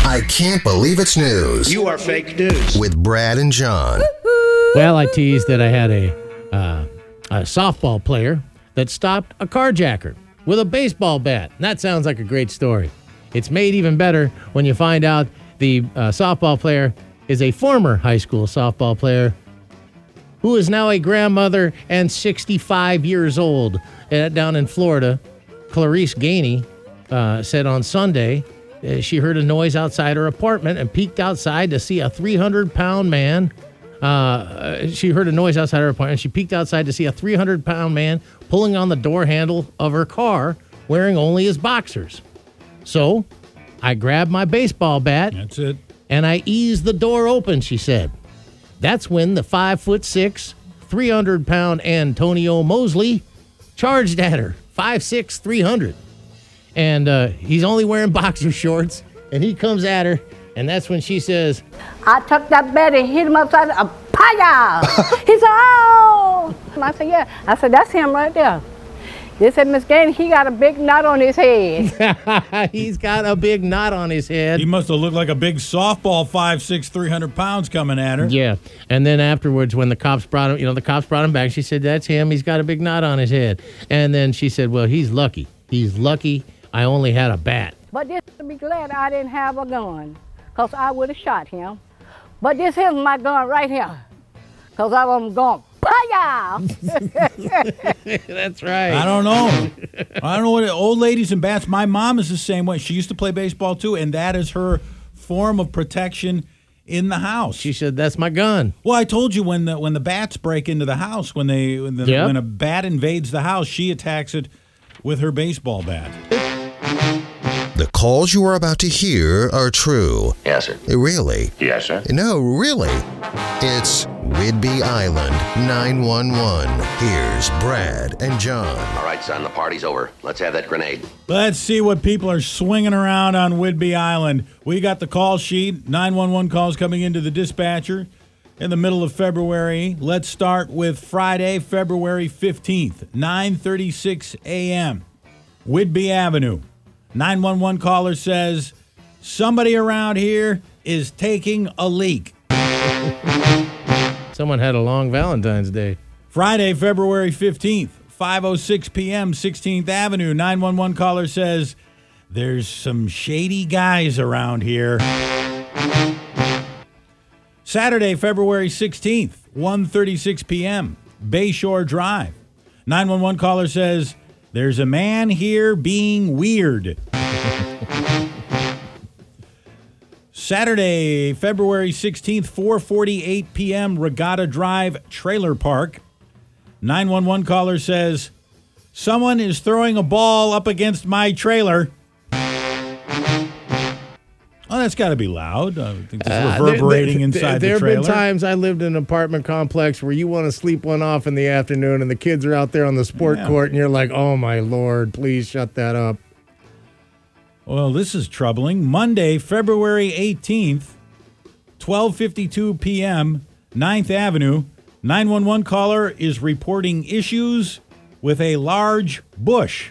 I Can't Believe It's News. You are fake news. With Brad and John. Well, I teased that I had a softball player that stopped a carjacker with a baseball bat. And that sounds like a great story. It's made even better when you find out the softball player is a former high school softball player who is now a grandmother and 65 years old down in Florida. Clarice Gainey said on Sunday she heard a noise outside her apartment and peeked outside to see a 300-pound man. She heard a noise outside her apartment. She peeked outside to see a 300-pound man pulling on the door handle of her car, wearing only his boxers. So I grabbed my baseball bat. That's it. And I eased the door open, she said. That's when the 5'6", 300-pound Antonio Mosley charged at her. 5'6", 300. And he's only wearing boxer shorts. And he comes at her. And that's when she says, I took that bat and hit him upside the paya. He said, oh. And I said, yeah. I said, that's him right there. They said, Miss Gainey, he got a big knot on his head. He's got a big knot on his head. He must have looked like a big softball, 5'6", 300 pounds coming at her. Yeah. And then afterwards, when the cops brought him, the cops brought him back, she said, that's him. He's got a big knot on his head. And then she said, well, he's lucky. He's lucky I only had a bat. But just to be glad I didn't have a gun, because I would have shot him. But this is my gun right here, because I was going, paya! That's right. I don't know what old ladies and bats. My mom is the same way. She used to play baseball too, and that is her form of protection in the house. She said, that's my gun. Well, I told you when the bats break into the house, when a bat invades the house, she attacks it with her baseball bat. The calls you are about to hear are true. Yes, sir. Really? Yes, sir. No, really. It's Whidbey Island 911. Here's Brad and John. All right, son, the party's over. Let's have that grenade. Let's see what people are swinging around on Whidbey Island. We got the call sheet, 911 calls coming into the dispatcher in the middle of February. Let's start with Friday, February 15th, 9:36 a.m., Whidbey Avenue. 911 caller says, somebody around here is taking a leak. Someone had a long Valentine's Day. Friday, February 15th, 5:06 p.m., 16th Avenue. 911 caller says, there's some shady guys around here. Saturday, February 16th, 1:36 p.m., Bayshore Drive. 911 caller says, there's a man here being weird. Saturday, February 16th, 4:48 p.m., Regatta Drive, Trailer Park. 911 caller says, someone is throwing a ball up against my trailer. Oh, that's got to be loud. I think it's reverberating inside the trailer. There have been times I lived in an apartment complex where you want to sleep one off in the afternoon and the kids are out there on the sport court and you're like, oh, my Lord, please shut that up. Well, this is troubling. Monday, February 18th, 12:52 p.m., 9th Avenue. 911 caller is reporting issues with a large bush.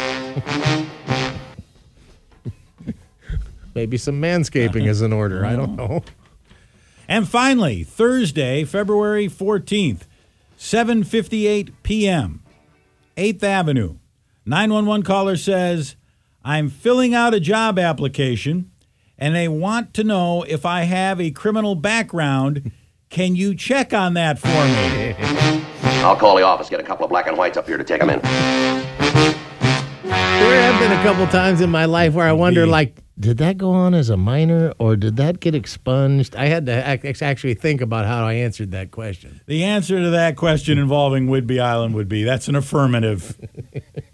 Maybe some manscaping is in order. I don't know. And finally, Thursday, February 14th, 7:58 p.m., 8th Avenue. 911 caller says, I'm filling out a job application, and they want to know if I have a criminal background. Can you check on that for me? I'll call the office, get a couple of black and whites up here to take them in. There have been a couple times in my life where I wonder, did that go on as a minor or did that get expunged? I had to actually think about how I answered that question. The answer to that question involving Whidbey Island would be, that's an affirmative.